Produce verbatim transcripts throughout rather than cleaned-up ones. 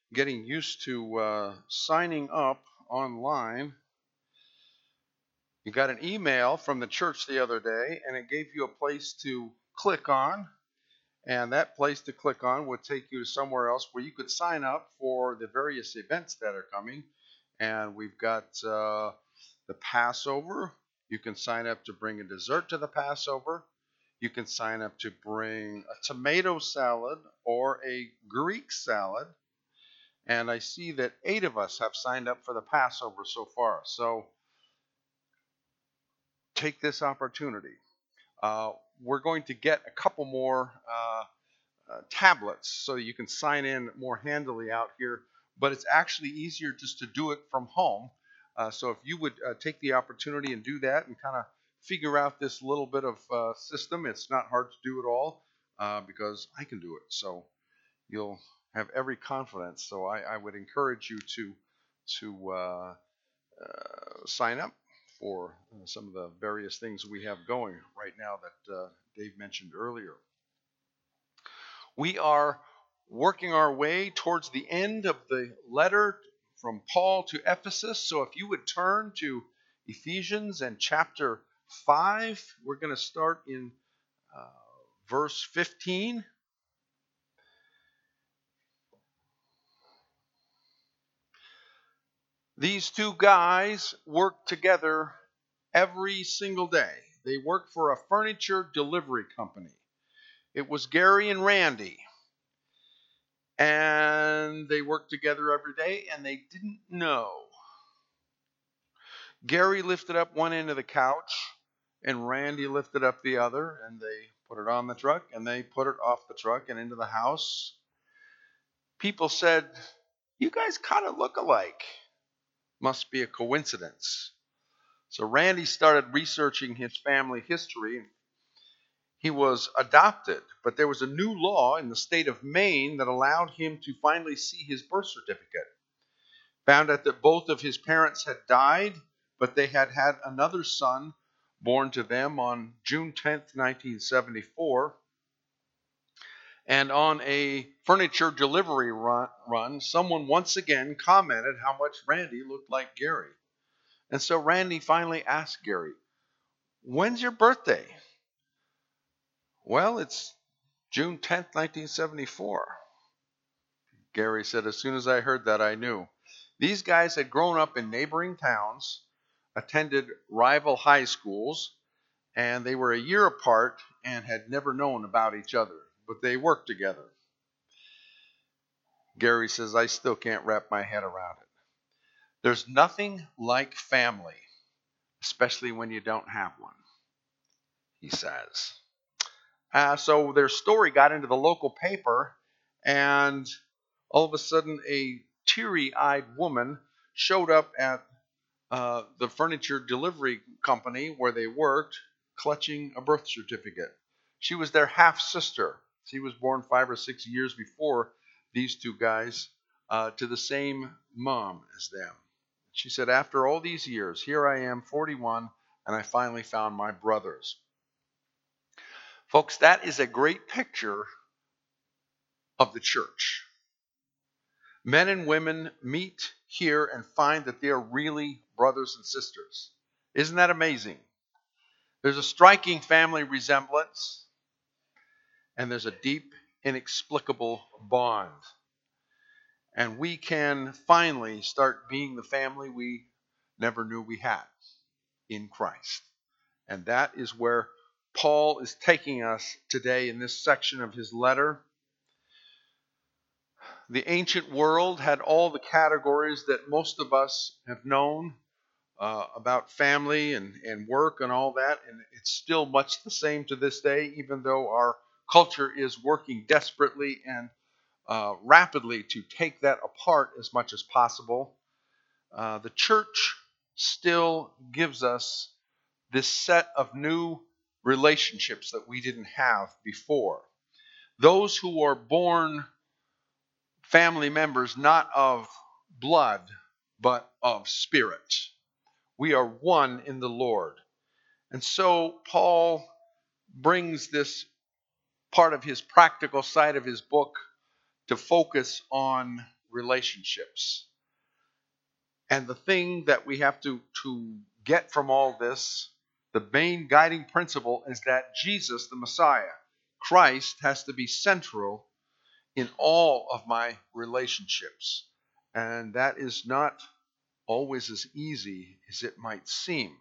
getting used to uh, signing up online. You got an email from the church the other day, and it gave you a place to click on. And that place to click on would take you to somewhere else where you could sign up for the various events that are coming. And we've got uh, the Passover. You can sign up to bring a dessert to the Passover. You can sign up to bring a tomato salad or a Greek salad. And I see that eight of us have signed up for the Passover so far. So take this opportunity. Uh, we're going to get a couple more uh, uh, tablets so you can sign in more handily out here, but it's actually easier just to do it from home. Uh, so if you would uh, take the opportunity and do that and kind of figure out this little bit of uh, system, it's not hard to do at all uh, because I can do it. So you'll have every confidence. So I, I would encourage you to to uh, uh, sign up for uh, some of the various things we have going right now that uh, Dave mentioned earlier. We are working our way towards the end of the letter from Paul to Ephesus. So if you would turn to Ephesians and chapter five, we're going to start in uh, verse fifteen. These two guys work together every single day. They work for a furniture delivery company. It was Gary and Randy. And they worked together every day, and they didn't know. Gary lifted up one end of the couch, and Randy lifted up the other, and they put it on the truck, and they put it off the truck and into the house. People said, "You guys kind of look alike. Must be a coincidence." So Randy started researching his family history. He was adopted, but there was a new law in the state of Maine that allowed him to finally see his birth certificate. Found out that both of his parents had died, but they had had another son born to them on June tenth, nineteen seventy-four. And on a furniture delivery run, run, someone once again commented how much Randy looked like Gary. And so Randy finally asked Gary, "When's your birthday?" "Well, it's June tenth, nineteen seventy-four. Gary said, "As soon as I heard that, I knew." These guys had grown up in neighboring towns, attended rival high schools, and they were a year apart and had never known about each other, but they worked together. Gary says, "I still can't wrap my head around it. There's nothing like family, especially when you don't have one," he says. Uh, so their story got into the local paper, and all of a sudden a teary-eyed woman showed up at uh, the furniture delivery company where they worked, clutching a birth certificate. She was their half-sister. She was born five or six years before these two guys, uh, to the same mom as them. She said, "After all these years, here I am, forty-one, and I finally found my brothers." Folks, that is a great picture of the church. Men and women meet here and find that they are really brothers and sisters. Isn't that amazing? There's a striking family resemblance, and there's a deep, inexplicable bond. And we can finally start being the family we never knew we had in Christ. And that is where Paul is taking us today in this section of his letter. The ancient world had all the categories that most of us have known uh, about family and, and work and all that. And it's still much the same to this day, even though our culture is working desperately and uh, rapidly to take that apart as much as possible. Uh, the church still gives us this set of new relationships that we didn't have before. Those who are born family members not of blood, but of spirit. We are one in the Lord. And so Paul brings this part of his practical side of his book to focus on relationships. And the thing that we have to, to get from all this, the main guiding principle, is that Jesus, the Messiah, Christ, has to be central in all of my relationships. And that is not always as easy as it might seem.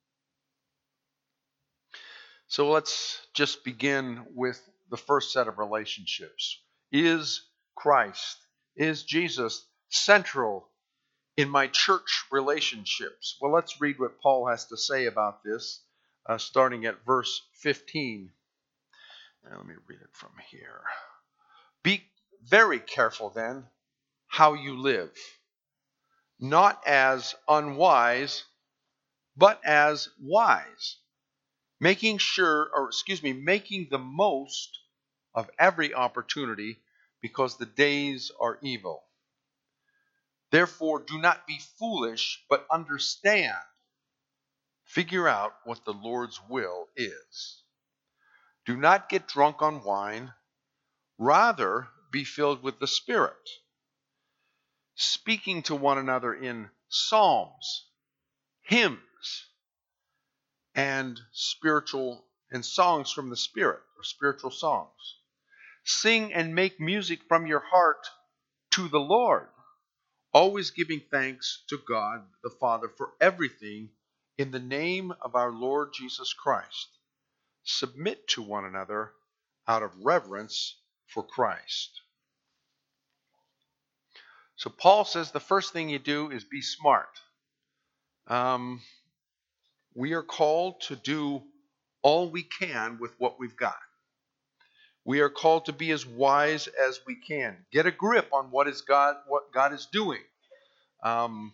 So let's just begin with the first set of relationships. Is Christ, is Jesus central in my church relationships? Well, let's read what Paul has to say about this, uh, starting at verse fifteen. Now, let me read it from here. Be very careful then how you live, not as unwise, but as wise, making sure, or excuse me, making the most of every opportunity, because the days are evil. Therefore, do not be foolish, but understand. Figure out what the Lord's will is. Do not get drunk on wine. Rather, be filled with the Spirit, speaking to one another in psalms, hymns, and spiritual and songs from the Spirit, or spiritual songs. Sing and make music from your heart to the Lord, always giving thanks to God the Father for everything in the name of our Lord Jesus Christ. Submit to one another out of reverence for Christ. So Paul says the first thing you do is be smart. Um, we are called to do all we can with what we've got. We are called to be as wise as we can. Get a grip on what is God, what God is doing. Um,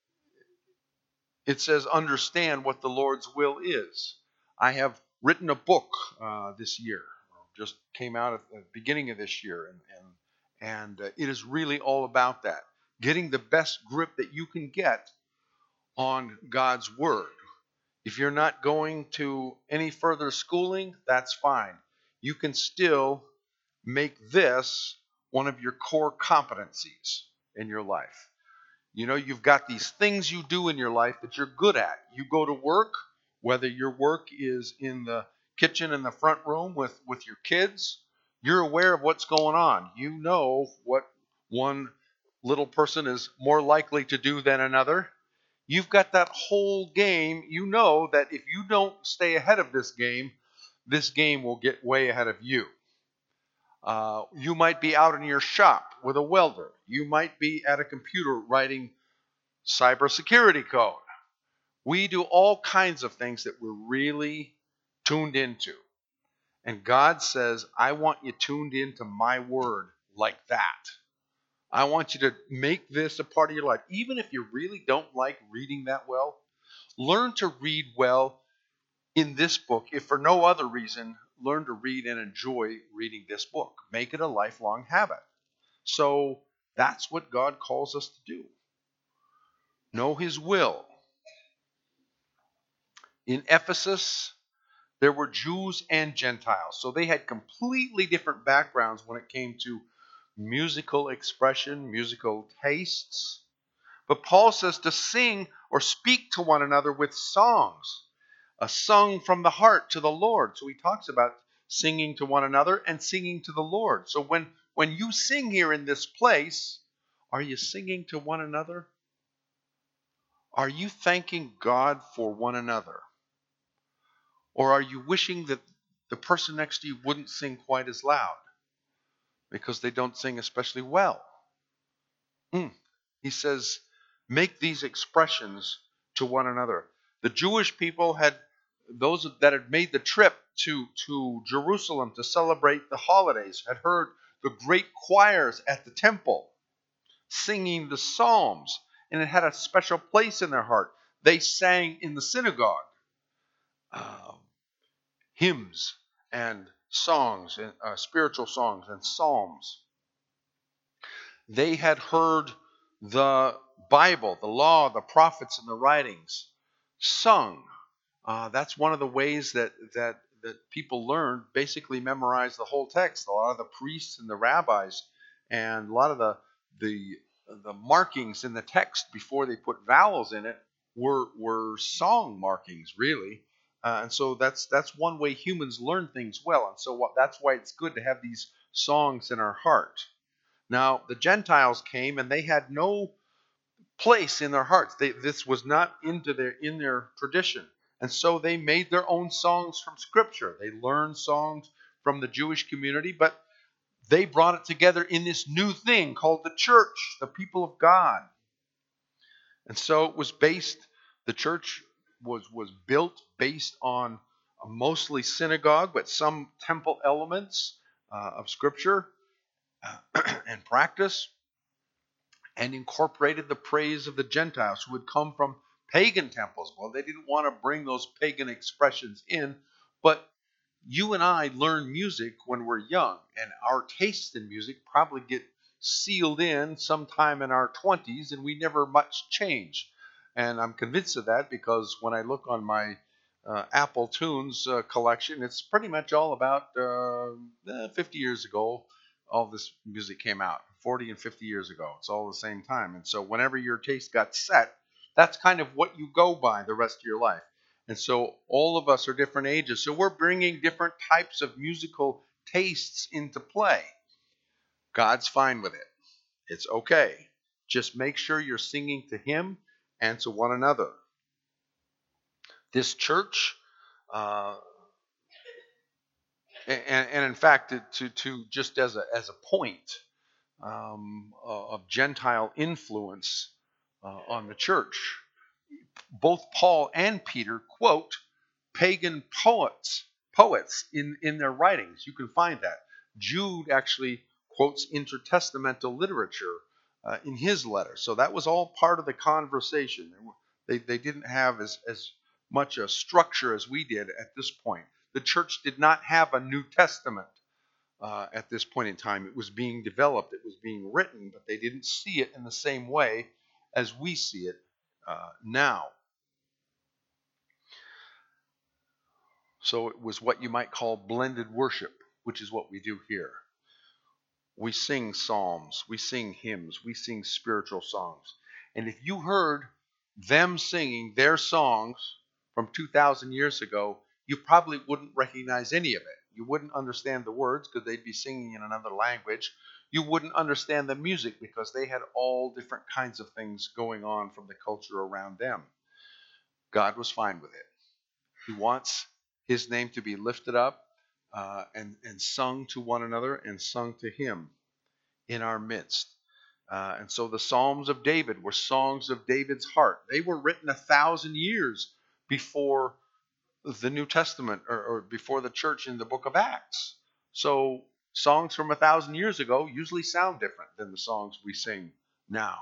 it says, understand what the Lord's will is. I have written a book uh, this year, just came out at the beginning of this year, and and, and uh, it is really all about that. Getting the best grip that you can get on God's Word. If you're not going to any further schooling, that's fine. You can still make this one of your core competencies in your life. You know, you've got these things you do in your life that you're good at. You go to work, whether your work is in the kitchen in the front room with, with your kids, you're aware of what's going on. You know what one little person is more likely to do than another. You've got that whole game. You know that if you don't stay ahead of this game, this game will get way ahead of you. Uh, you might be out in your shop with a welder. You might be at a computer writing cybersecurity code. We do all kinds of things that we're really tuned into. And God says, I want you tuned into my word like that. I want you to make this a part of your life. Even if you really don't like reading that well, learn to read well in this book. If for no other reason, learn to read and enjoy reading this book. Make it a lifelong habit. So that's what God calls us to do. Know His will. In Ephesus, there were Jews and Gentiles. So they had completely different backgrounds when it came to musical expression, musical tastes. But Paul says to sing or speak to one another with songs, a sung from the heart to the Lord. So he talks about singing to one another and singing to the Lord. So when, when you sing here in this place, are you singing to one another? Are you thanking God for one another? Or are you wishing that the person next to you wouldn't sing quite as loud because they don't sing especially well? Mm. He says, make these expressions to one another. The Jewish people had, those that had made the trip to, to Jerusalem to celebrate the holidays, had heard the great choirs at the temple singing the psalms, and it had a special place in their heart. They sang in the synagogue uh, hymns and songs, and uh, spiritual songs and psalms. They had heard the Bible, the law, the prophets, and the writings sung. Uh, that's one of the ways that, that, that people learn, basically memorize the whole text. A lot of the priests and the rabbis and a lot of the, the the markings in the text before they put vowels in it were were song markings, really. Uh, and so that's that's one way humans learn things well. And so what, that's why it's good to have these songs in our heart. Now the Gentiles came and they had no place in their hearts. They, this was not into their in their tradition, and so they made their own songs from Scripture. They learned songs from the Jewish community, but they brought it together in this new thing called the church, the people of God. And so it was based. The church was was built based on a mostly synagogue, but some temple elements uh, of Scripture uh, and practice, and incorporated the praise of the Gentiles who would come from pagan temples. Well, they didn't want to bring those pagan expressions in, but you and I learn music when we're young, and our tastes in music probably get sealed in sometime in our twenties, and we never much change. And I'm convinced of that because when I look on my uh, Apple Tunes uh, collection, it's pretty much all about uh, eh, fifty years ago. All this music came out forty and fifty years ago. It's all the same time. And so whenever your taste got set, that's kind of what you go by the rest of your life. And so all of us are different ages. So we're bringing different types of musical tastes into play. God's fine with it. It's okay. Just make sure you're singing to Him and to one another. This church, uh, and, and in fact, to, to just as a, as a point, Um, uh, of Gentile influence uh, on the church. Both Paul and Peter quote pagan poets, poets in, in their writings. You can find that. Jude actually quotes intertestamental literature uh, in his letter. So that was all part of the conversation. They, they didn't have as, as much a structure as we did at this point. The church did not have a New Testament. Uh, at this point in time. It was being developed, it was being written, but they didn't see it in the same way as we see it uh, now. So it was what you might call blended worship, which is what we do here. We sing psalms, we sing hymns, we sing spiritual songs. And if you heard them singing their songs from two thousand years ago, you probably wouldn't recognize any of it. You wouldn't understand the words because they'd be singing in another language. You wouldn't understand the music because they had all different kinds of things going on from the culture around them. God was fine with it. He wants His name to be lifted up uh, and, and sung to one another and sung to Him in our midst. Uh, and so the Psalms of David were songs of David's heart. They were written a thousand years before the New Testament or, or before the church in the book of Acts. So songs from a thousand years ago usually sound different than the songs we sing now.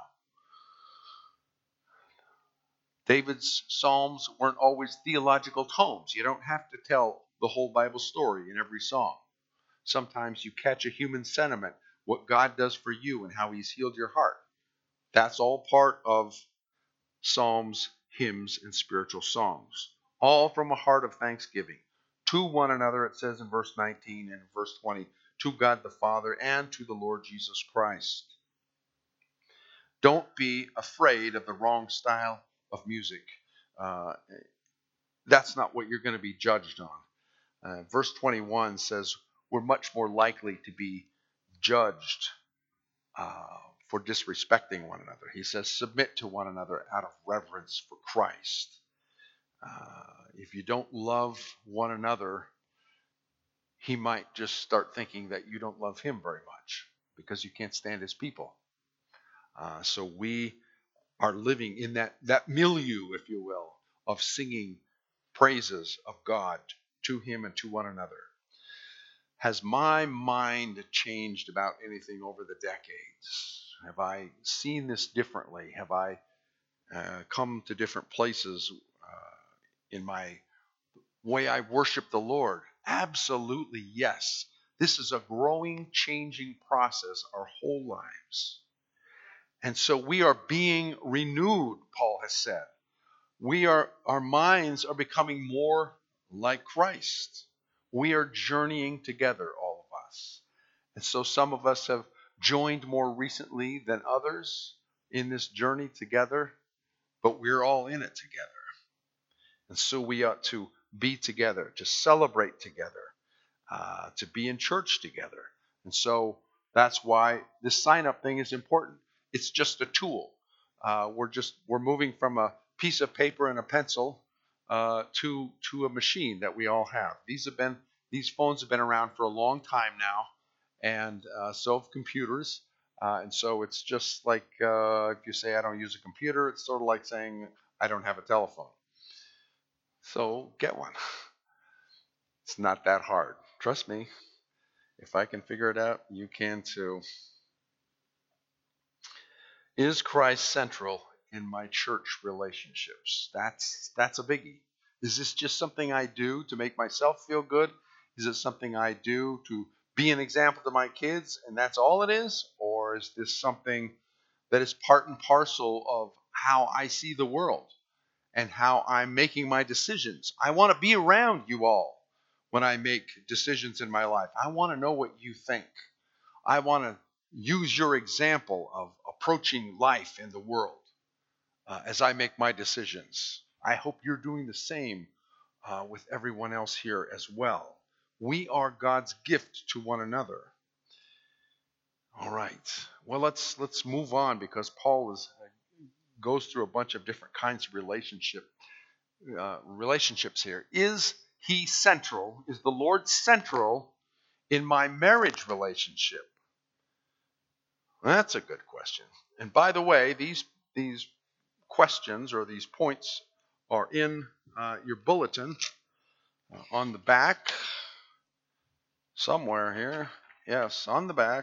David's psalms weren't always theological tomes. You don't have to tell the whole Bible story in every song. Sometimes you catch a human sentiment, what God does for you and how He's healed your heart. That's all part of psalms, hymns, and spiritual songs. All from a heart of thanksgiving to one another, it says in verse nineteen and verse twenty, to God the Father and to the Lord Jesus Christ. Don't be afraid of the wrong style of music. Uh, that's not what you're going to be judged on. Uh, verse twenty-one says we're much more likely to be judged uh, for disrespecting one another. He says submit to one another out of reverence for Christ. Uh, if you don't love one another, He might just start thinking that you don't love Him very much because you can't stand His people. Uh, so we are living in that, that milieu, if you will, of singing praises of God to Him and to one another. Has my mind changed about anything over the decades? Have I seen this differently? Have I uh, come to different places uh, in my way I worship the Lord? Absolutely, yes. This is a growing, changing process our whole lives. And so we are being renewed, Paul has said. We are, our minds are becoming more like Christ. We are journeying together, all of us. And so some of us have joined more recently than others in this journey together, but we're all in it together. And so we ought to be together, to celebrate together, uh, to be in church together. And so that's why this sign-up thing is important. It's just a tool. Uh, we're just we're moving from a piece of paper and a pencil uh, to to a machine that we all have. These have been these phones have been around for a long time now, and uh, so have computers. Uh, and so it's just like uh, if you say I don't use a computer, it's sort of like saying I don't have a telephone. So get one. It's not that hard. Trust me. If I can figure it out, you can too. Is Christ central in my church relationships? That's that's a biggie. Is this just something I do to make myself feel good? Is it something I do to be an example to my kids and that's all it is? Or is this something that is part and parcel of how I see the world and how I'm making my decisions? I want to be around you all when I make decisions in my life. I want to know what you think. I want to use your example of approaching life in the world uh, as I make my decisions. I hope you're doing the same uh, with everyone else here as well. We are God's gift to one another. All right. Well, let's let's move on because Paul is uh, goes through a bunch of different kinds of relationship uh, relationships here. Is he central? Is the Lord central in my marriage relationship? That's a good question. And by the way, these these questions or these points are in uh, your bulletin uh, on the back somewhere here. Yes, on the back,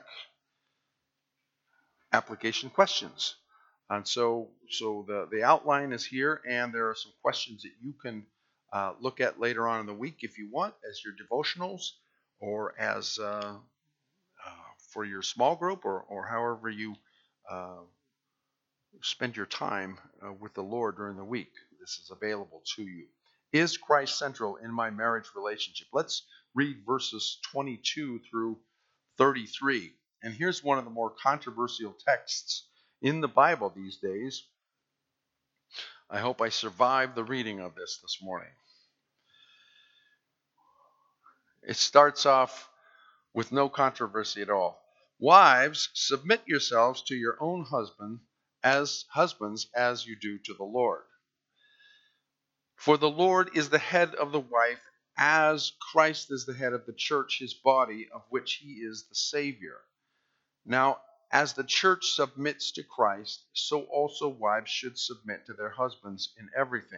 application questions. And so, so the, the outline is here, and there are some questions that you can uh, look at later on in the week if you want, as your devotionals or as uh, uh, for your small group or, or however you uh, spend your time uh, with the Lord during the week. This is available to you. Is Christ central in my marriage relationship? Let's read verses twenty-two through thirty-three. And here's one of the more controversial texts in the Bible these days. I hope I survived the reading of this this morning. It starts off with no controversy at all. Wives, submit yourselves to your own husband as husbands as you do to the Lord. For the Lord is the head of the wife, as Christ is the head of the church, his body, of which he is the Savior. Now, as the church submits to Christ, so also wives should submit to their husbands in everything.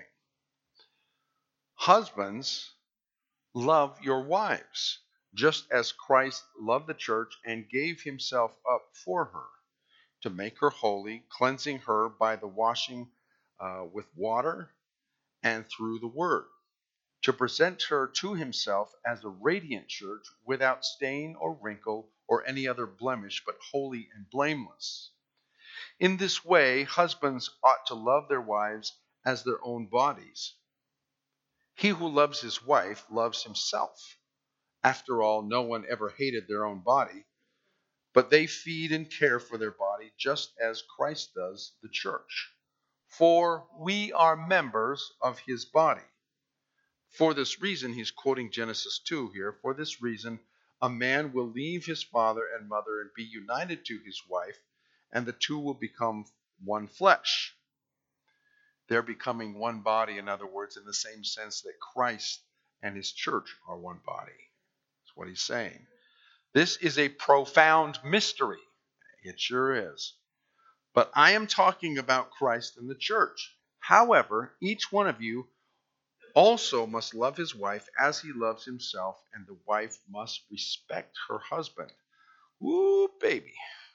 Husbands, love your wives, just as Christ loved the church and gave himself up for her, to make her holy, cleansing her by the washing uh, with water and through the word, to present her to himself as a radiant church without stain or wrinkle or any other blemish, but holy and blameless. In this way, husbands ought to love their wives as their own bodies. He who loves his wife loves himself. After all, no one ever hated their own body, but they feed and care for their body just as Christ does the church. For we are members of his body. For this reason, he's quoting Genesis two here, for this reason, a man will leave his father and mother and be united to his wife, and the two will become one flesh. They're becoming one body, in other words, in the same sense that Christ and his church are one body. That's what he's saying. This is a profound mystery. It sure is. But I am talking about Christ and the church. However, each one of you also must love his wife as he loves himself, and the wife must respect her husband. Woo, baby.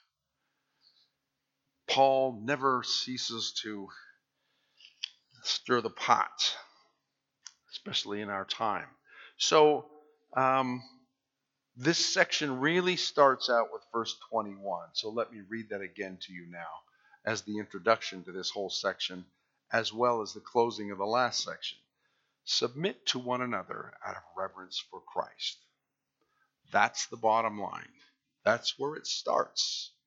Paul never ceases to stir the pot, especially in our time. So, um, this section really starts out with verse twenty-one. So let me read that again to you now as the introduction to this whole section, as well as the closing of the last section. Submit to one another out of reverence for Christ. That's the bottom line. That's where it starts.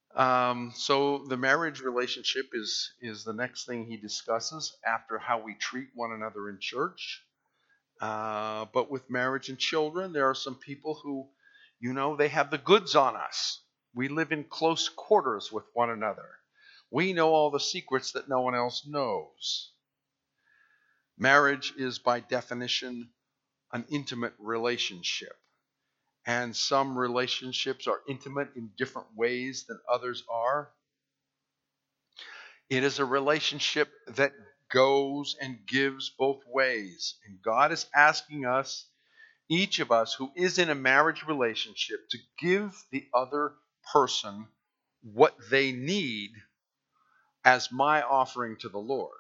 Um, so the marriage relationship is is the next thing he discusses after how we treat one another in church. Uh, but with marriage and children, there are some people who, you know, they have the goods on us. We live in close quarters with one another. We know all the secrets that no one else knows. Marriage is by definition an intimate relationship. And some relationships are intimate in different ways than others are. It is a relationship that goes and gives both ways. And God is asking us, each of us who is in a marriage relationship, to give the other person what they need as my offering to the Lord.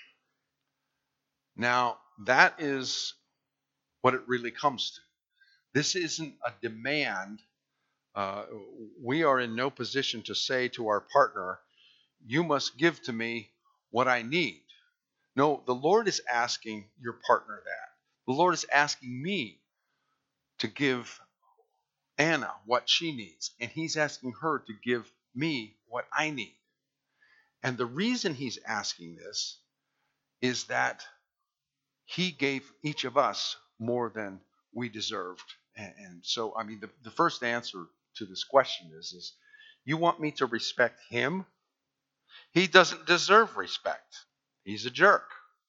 Now, that is what it really comes to. This isn't a demand. Uh, we are in no position to say to our partner, you must give to me what I need. No, the Lord is asking your partner that. The Lord is asking me to give Anna what she needs, and He's asking her to give me what I need. And the reason He's asking this is that He gave each of us more than we deserved. And, and so, I mean, the, the first answer to this question is, is you want me to respect Him? He doesn't deserve respect. He's a jerk.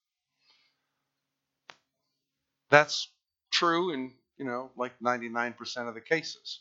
That's true in, you know, like ninety-nine percent of the cases.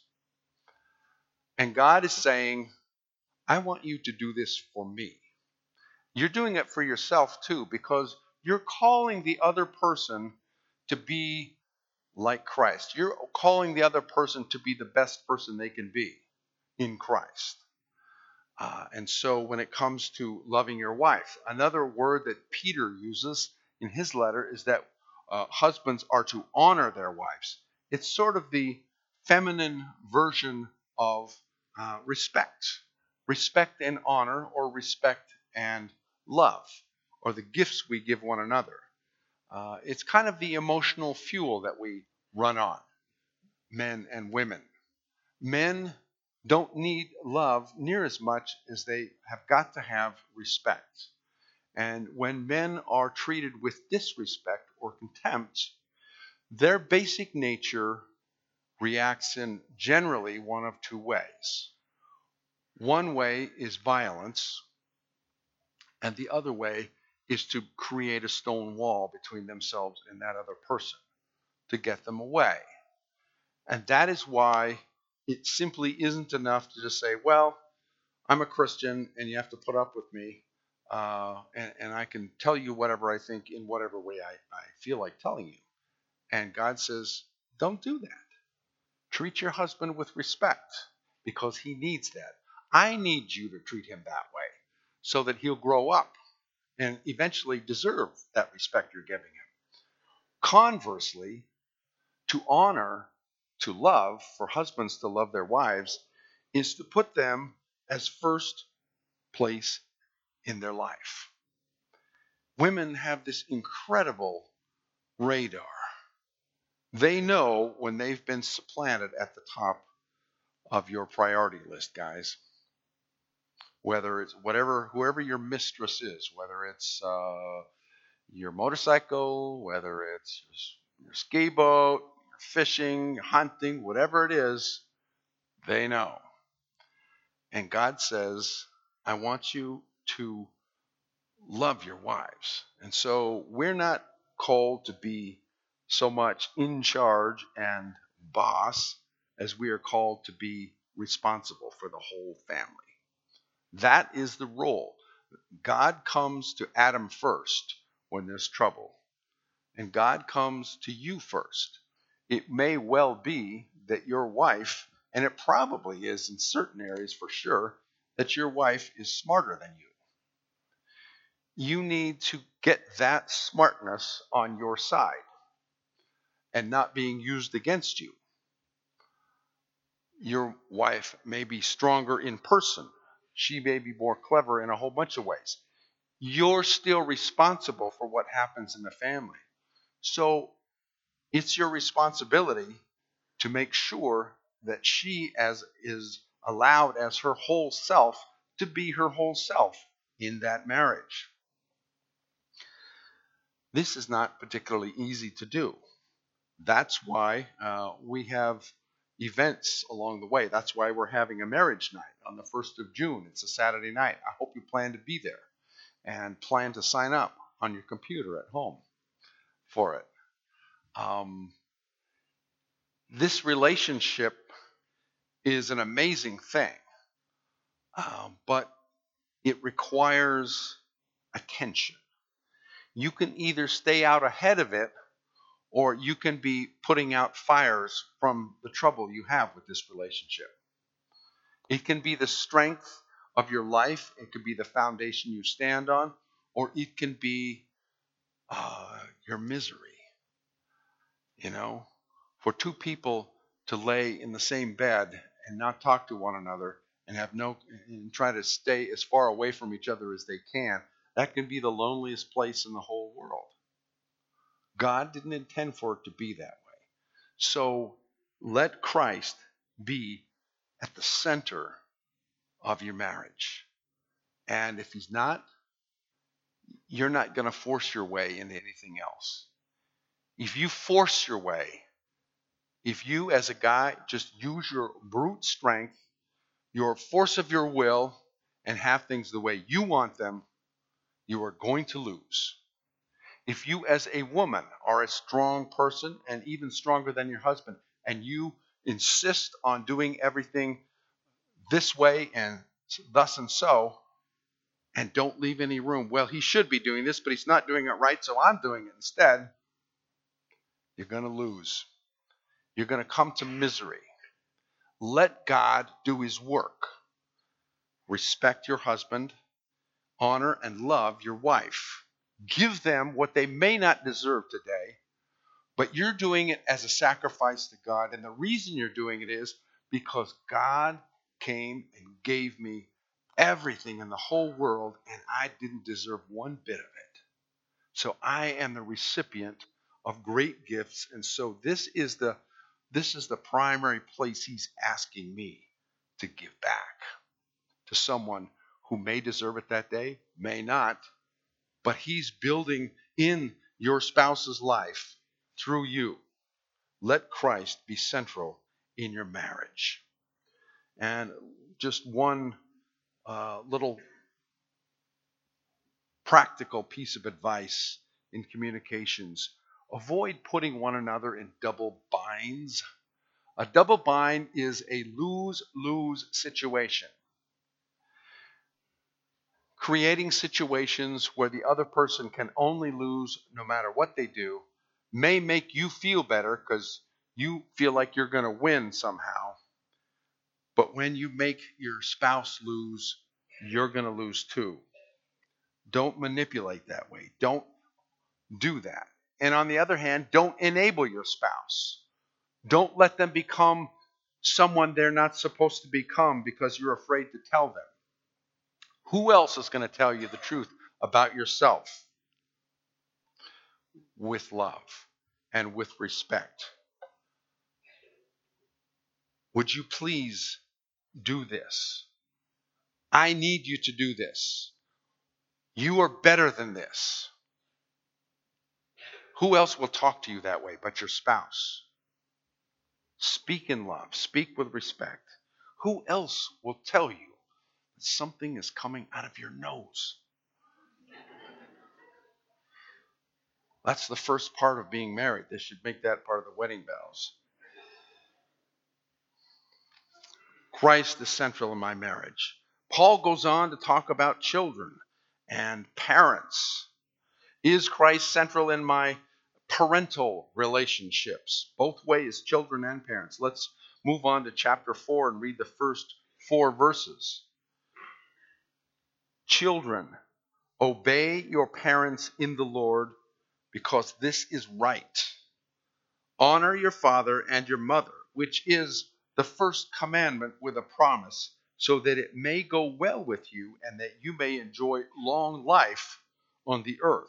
And God is saying, I want you to do this for me. You're doing it for yourself too, because you're calling the other person to be like Christ. You're calling the other person to be the best person they can be in Christ. Uh, and so when it comes to loving your wife, another word that Peter uses in his letter is that uh, husbands are to honor their wives. It's sort of the feminine version of uh, respect. Respect and honor, or respect and love, or the gifts we give one another. Uh, it's kind of the emotional fuel that we run on, men and women. Men don't need love near as much as they have got to have respect. And when men are treated with disrespect or contempt, their basic nature reacts in generally one of two ways. One way is violence, and the other way is to create a stone wall between themselves and that other person to get them away. And that is why it simply isn't enough to just say, well, I'm a Christian and you have to put up with me. Uh, and, and I can tell you whatever I think in whatever way I, I feel like telling you. And God says, don't do that. Treat your husband with respect because he needs that. I need you to treat him that way so that he'll grow up and eventually deserve that respect you're giving him. Conversely, to honor, to love, for husbands to love their wives, is to put them as first place in their life. Women have this incredible radar. They know when they've been supplanted at the top of your priority list, guys. Whether it's whatever, whoever your mistress is, whether it's uh, your motorcycle, whether it's your, your ski boat, your fishing, hunting, whatever it is, they know. And God says, I want you to love your wives. And so we're not called to be so much in charge and boss as we are called to be responsible for the whole family. That is the role. God comes to Adam first when there's trouble, and God comes to you first. It may well be that your wife, and it probably is in certain areas for sure, that your wife is smarter than you. You need to get that smartness on your side and not being used against you. Your wife may be stronger in person. She may be more clever in a whole bunch of ways. You're still responsible for what happens in the family. So it's your responsibility to make sure that she as is allowed as her whole self to be her whole self in that marriage. This is not particularly easy to do. That's why uh, we have events along the way. That's why we're having a marriage night on the first of June. It's a Saturday night. I hope you plan to be there and plan to sign up on your computer at home for it. Um, this relationship is an amazing thing, uh, but it requires attention. You can either stay out ahead of it, or you can be putting out fires from the trouble you have with this relationship. It can be the strength of your life. It could be the foundation you stand on, or it can be uh, your misery. You know, for two people to lay in the same bed and not talk to one another and have no, and try to stay as far away from each other as they can, that can be the loneliest place in the whole world. God didn't intend for it to be that way. So let Christ be at the center of your marriage. And if he's not, you're not going to force your way into anything else. If you force your way, if you as a guy just use your brute strength, your force of your will, and have things the way you want them, you are going to lose. If you as a woman are a strong person and even stronger than your husband, and you insist on doing everything this way and thus and so, and don't leave any room, well, he should be doing this, but he's not doing it right, so I'm doing it instead, you're going to lose. You're going to come to misery. Let God do his work. Respect your husband. Honor and love your wife. Give them what they may not deserve today, but you're doing it as a sacrifice to God. And the reason you're doing it is because God came and gave me everything in the whole world, and I didn't deserve one bit of it. So I am the recipient of great gifts, and so this is the this is the primary place he's asking me to give back to someone who may deserve it that day, may not, but he's building in your spouse's life through you. Let Christ be central in your marriage. And just one uh, little practical piece of advice in communications. Avoid putting one another in double binds. A double bind is a lose-lose situation. Creating situations where the other person can only lose no matter what they do may make you feel better because you feel like you're going to win somehow. But when you make your spouse lose, you're going to lose too. Don't manipulate that way. Don't do that. And on the other hand, don't enable your spouse. Don't let them become someone they're not supposed to become because you're afraid to tell them. Who else is going to tell you the truth about yourself? With love and with respect. Would you please do this? I need you to do this. You are better than this. Who else will talk to you that way but your spouse? Speak in love. Speak with respect. Who else will tell you that something is coming out of your nose? That's the first part of being married. They should make that part of the wedding vows. Christ is central in my marriage. Paul goes on to talk about children and parents. Is Christ central in my parental relationships? Both ways, children and parents. Let's move on to chapter four and read the first four verses. Children, obey your parents in the Lord, because this is right. Honor your father and your mother, which is the first commandment with a promise, so that it may go well with you and that you may enjoy long life on the earth.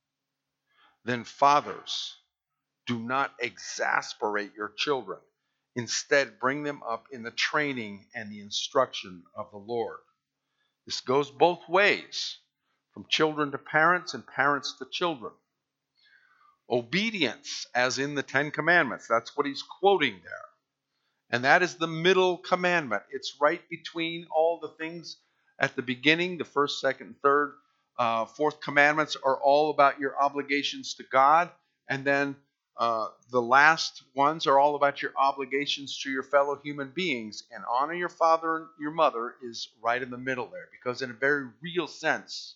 Then fathers, do not exasperate your children. Instead, bring them up in the training and the instruction of the Lord. This goes both ways, from children to parents and parents to children. Obedience, as in the Ten Commandments, that's what he's quoting there. And that is the middle commandment. It's right between all the things at the beginning. The first, second, third, uh, fourth commandments are all about your obligations to God. And then uh, the last ones are all about your obligations to your fellow human beings. And honor your father and your mother is right in the middle there. Because in a very real sense,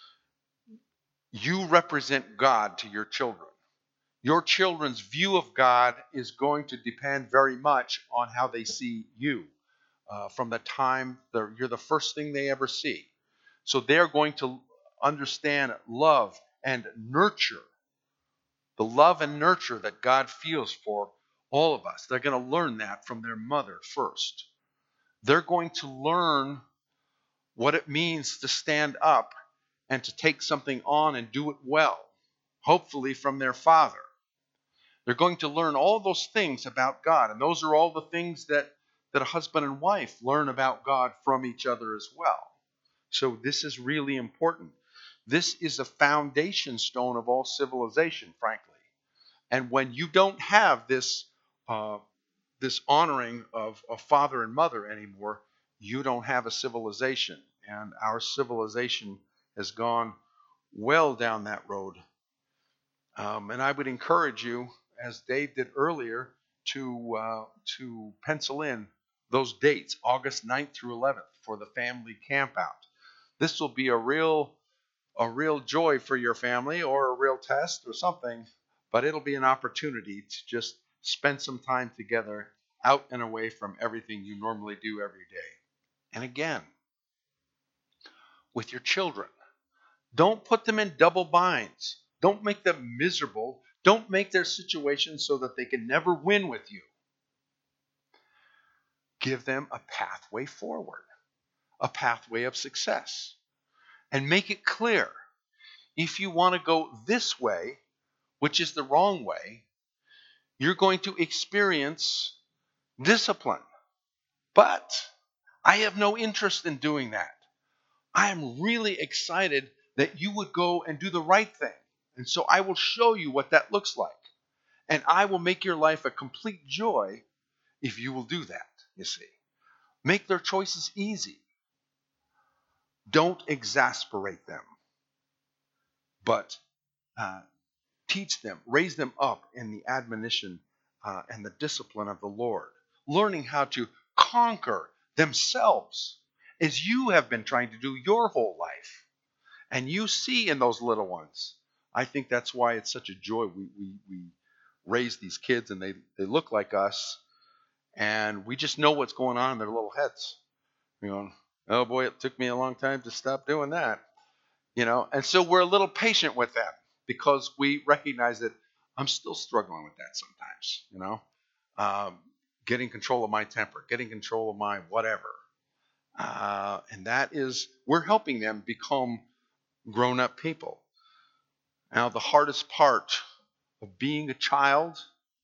you represent God to your children. Your children's view of God is going to depend very much on how they see you uh, from the time you're the first thing they ever see. So they're going to understand love and nurture, the love and nurture that God feels for all of us. They're going to learn that from their mother first. They're going to learn what it means to stand up and to take something on and do it well, hopefully from their father. They're going to learn all those things about God. And those are all the things that, that a husband and wife learn about God from each other as well. So this is really important. This is a foundation stone of all civilization, frankly. And when you don't have this, uh, this honoring of, of father and mother anymore, you don't have a civilization. And our civilization has gone well down that road. Um, and I would encourage you, as Dave did earlier, to uh, to pencil in those dates, August ninth through eleventh, for the family campout. This will be a real a real joy for your family, or a real test or something, but it'll be an opportunity to just spend some time together out and away from everything you normally do every day. And again, with your children, don't put them in double binds. Don't make them miserable. Don't make their situation so that they can never win with you. Give them a pathway forward, a pathway of success, and make it clear. If you want to go this way, which is the wrong way, you're going to experience discipline. But I have no interest in doing that. I am really excited that you would go and do the right thing. And so I will show you what that looks like. And I will make your life a complete joy if you will do that, you see. Make their choices easy. Don't exasperate them, but uh, teach them, raise them up in the admonition uh, and the discipline of the Lord, learning how to conquer themselves as you have been trying to do your whole life. And you see in those little ones. I think that's why it's such a joy. We, we, we raise these kids and they, they look like us, and we just know what's going on in their little heads. You know, oh boy, it took me a long time to stop doing that. You know, and so we're a little patient with them because we recognize that I'm still struggling with that sometimes, you know, um, getting control of my temper, getting control of my whatever. Uh, and that is, we're helping them become grown-up people. Now, the hardest part of being a child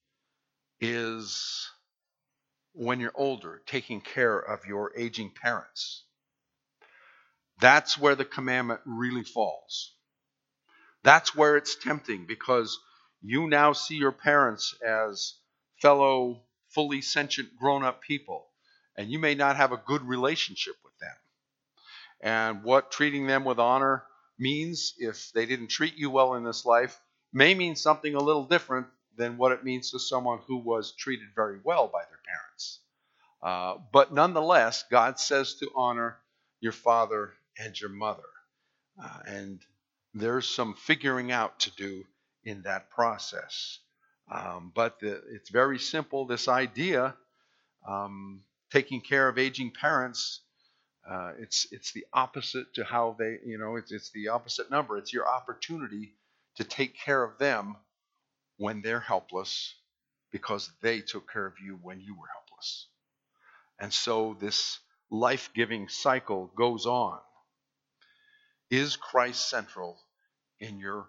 is when you're older, taking care of your aging parents. That's where the commandment really falls. That's where it's tempting, because you now see your parents as fellow, fully sentient, grown-up people, and you may not have a good relationship with them. And what treating them with honor means, if they didn't treat you well in this life, may mean something a little different than what it means to someone who was treated very well by their parents. Uh, but nonetheless, God says to honor your father and your mother. Uh, and there's some figuring out to do in that process. Um, but the, it's very simple, this idea, um, taking care of aging parents, uh, it's it's the opposite to how they, you know, it's, it's the opposite number. It's your opportunity to take care of them when they're helpless, because they took care of you when you were helpless. And so this life-giving cycle goes on. Is Christ central in your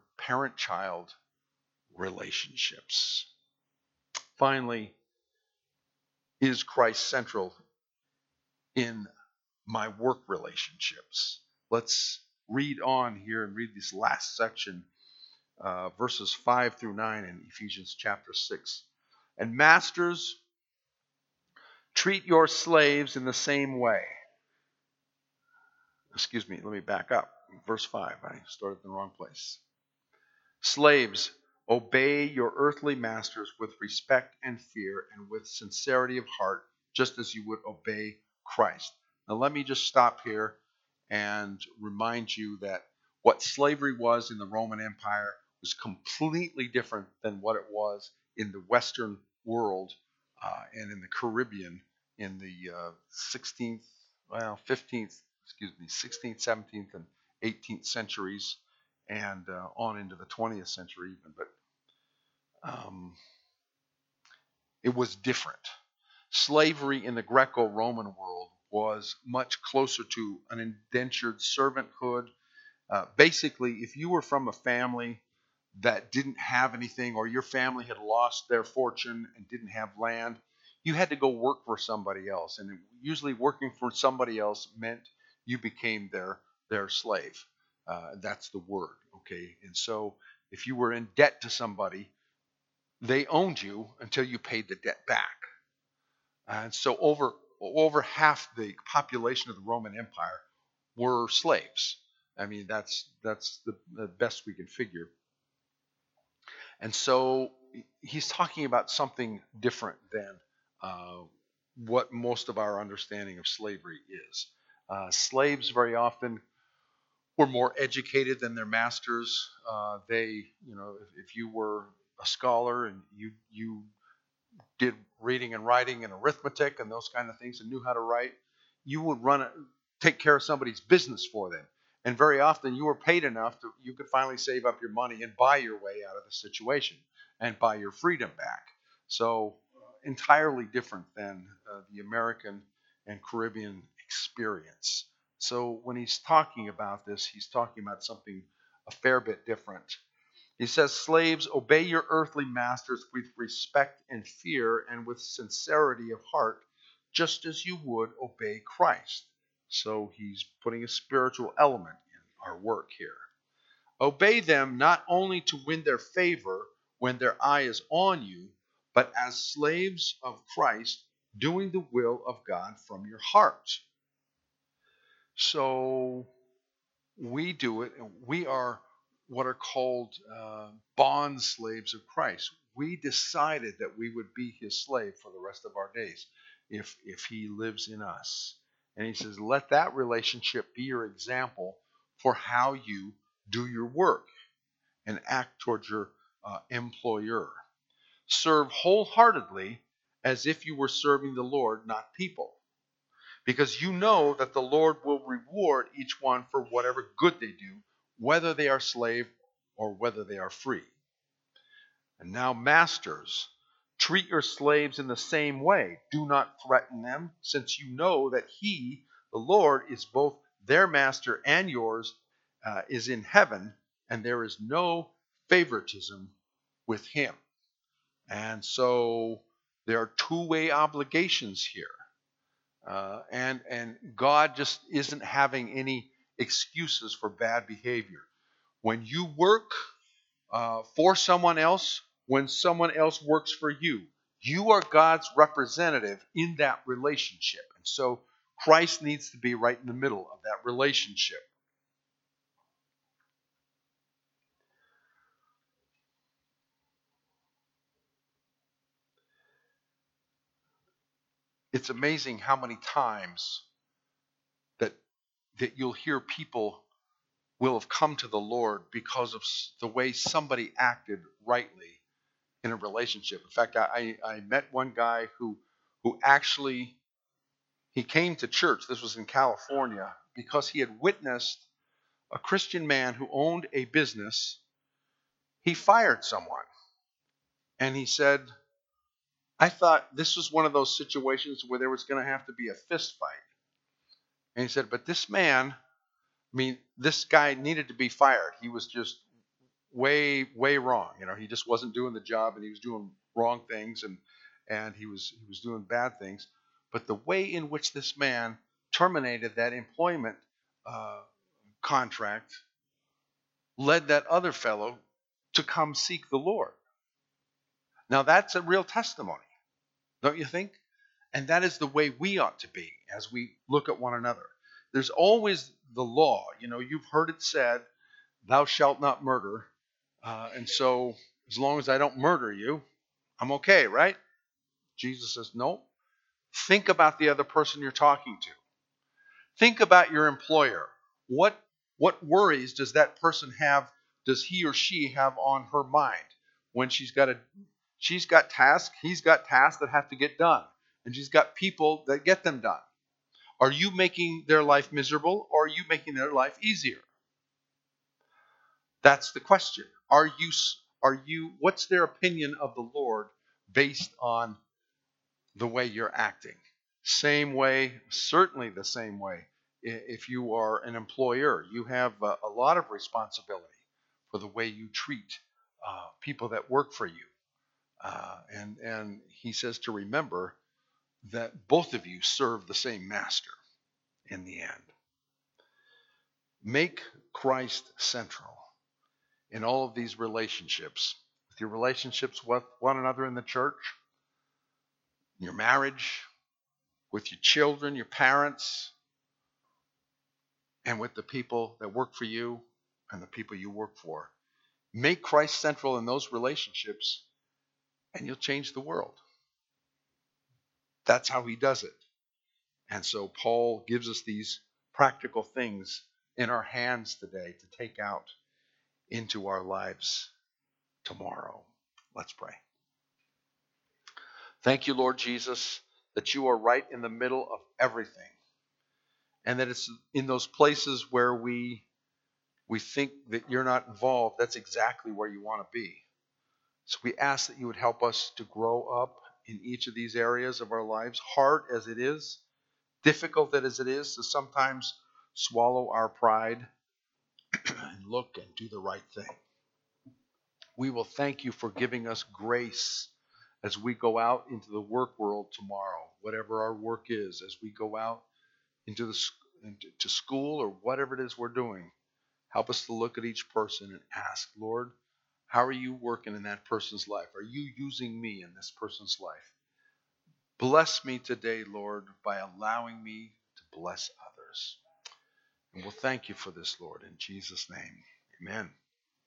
parent-child relationships? Finally, Is Christ central in my work relationships? Let's read on here and read this last section, uh, verses five through nine in Ephesians chapter six. And masters, treat your slaves in the same way. Excuse me, let me back up. Verse five, I started in the wrong place. Slaves, obey your earthly masters with respect and fear and with sincerity of heart, just as you would obey Christ. Now, let me just stop here and remind you that what slavery was in the Roman Empire was completely different than what it was in the Western world uh, and in the Caribbean in the uh, sixteenth, well, fifteenth, excuse me, sixteenth, seventeenth, and eighteenth centuries, and uh, on into the twentieth century even. But um, it was different. Slavery in the Greco-Roman world was much closer to an indentured servanthood. Uh, basically, if you were from a family that didn't have anything, or your family had lost their fortune and didn't have land, you had to go work for somebody else. And usually working for somebody else meant you became their, their slave. Uh, that's the word, okay? And so if you were in debt to somebody, they owned you until you paid the debt back. And so over over half the population of the Roman Empire were slaves. I mean, that's that's the, the best we can figure. And so he's talking about something different than uh, what most of our understanding of slavery is. Uh, slaves very often were more educated than their masters. Uh, they, you know, if, if you were a scholar and you you did reading and writing and arithmetic and those kind of things and knew how to write, you would run a, take care of somebody's business for them. And very often you were paid enough that you could finally save up your money and buy your way out of the situation and buy your freedom back. So uh, entirely different than uh, the American and Caribbean experience. So when he's talking about this, he's talking about something a fair bit different. He says, slaves, obey your earthly masters with respect and fear and with sincerity of heart, just as you would obey Christ. So he's putting a spiritual element in our work here. Obey them not only to win their favor when their eye is on you, but as slaves of Christ, doing the will of God from your heart. So we do it, and we are what are called uh, bond slaves of Christ. We decided that we would be his slave for the rest of our days if, if he lives in us. And he says, let that relationship be your example for how you do your work and act towards your uh, employer. Serve wholeheartedly as if you were serving the Lord, not people, because you know that the Lord will reward each one for whatever good they do, whether they are slave or whether they are free. And now, masters, treat your slaves in the same way. Do not threaten them, since you know that he, the Lord, is both their master and yours, uh, is in heaven, and there is no favoritism with him. And so there are two-way obligations here. Uh, and and God just isn't having any excuses for bad behavior. When you work uh, for someone else, when someone else works for you, you are God's representative in that relationship. And so Christ needs to be right in the middle of that relationship. It's amazing how many times that that you'll hear people will have come to the Lord because of the way somebody acted rightly in a relationship. In fact, I, I met one guy who who actually he came to church. This was in California because he had witnessed a Christian man who owned a business. He fired someone, and he said, "I thought this was one of those situations where there was going to have to be a fist fight." And he said, "But this man, I mean, this guy needed to be fired. He was just way, way wrong. You know, he just wasn't doing the job, and he was doing wrong things, and." and he was he was doing bad things. But the way in which this man terminated that employment uh, contract led that other fellow to come seek the Lord. Now that's a real testimony, don't you think? And that is the way we ought to be as we look at one another. There's always the law. You know, you've heard it said, thou shalt not murder. Uh, and so as long as I don't murder you, I'm okay, right? Jesus says, no. Think about the other person you're talking to. Think about your employer. What, what worries does that person have, does he or she have on her mind when she's got a, she's got tasks, he's got tasks that have to get done. And she's got people that get them done. Are you making their life miserable, or are you making their life easier? That's the question. Are you, are you, what's their opinion of the Lord based on the way you're acting? Same way, certainly the same way. If you are an employer, you have a, a lot of responsibility for the way you treat uh, people that work for you. Uh, and, and he says to remember that both of you serve the same master in the end. Make Christ central in all of these relationships, with your relationships with one another in the church, your marriage, with your children, your parents, and with the people that work for you and the people you work for. Make Christ central in those relationships, and you'll change the world. That's how he does it. And so Paul gives us these practical things in our hands today to take out into our lives tomorrow. Let's pray. Thank you, Lord Jesus, that you are right in the middle of everything. And that it's in those places where we we think that you're not involved, that's exactly where you want to be. So we ask that you would help us to grow up in each of these areas of our lives, hard as it is, difficult as it is to sometimes swallow our pride and look and do the right thing. We will thank you for giving us grace as we go out into the work world tomorrow, whatever our work is, as we go out into the into school or whatever it is we're doing. Help us to look at each person and ask, Lord, how are you working in that person's life? Are you using me in this person's life? Bless me today, Lord, by allowing me to bless others. And we'll thank you for this, Lord, in Jesus' name. Amen.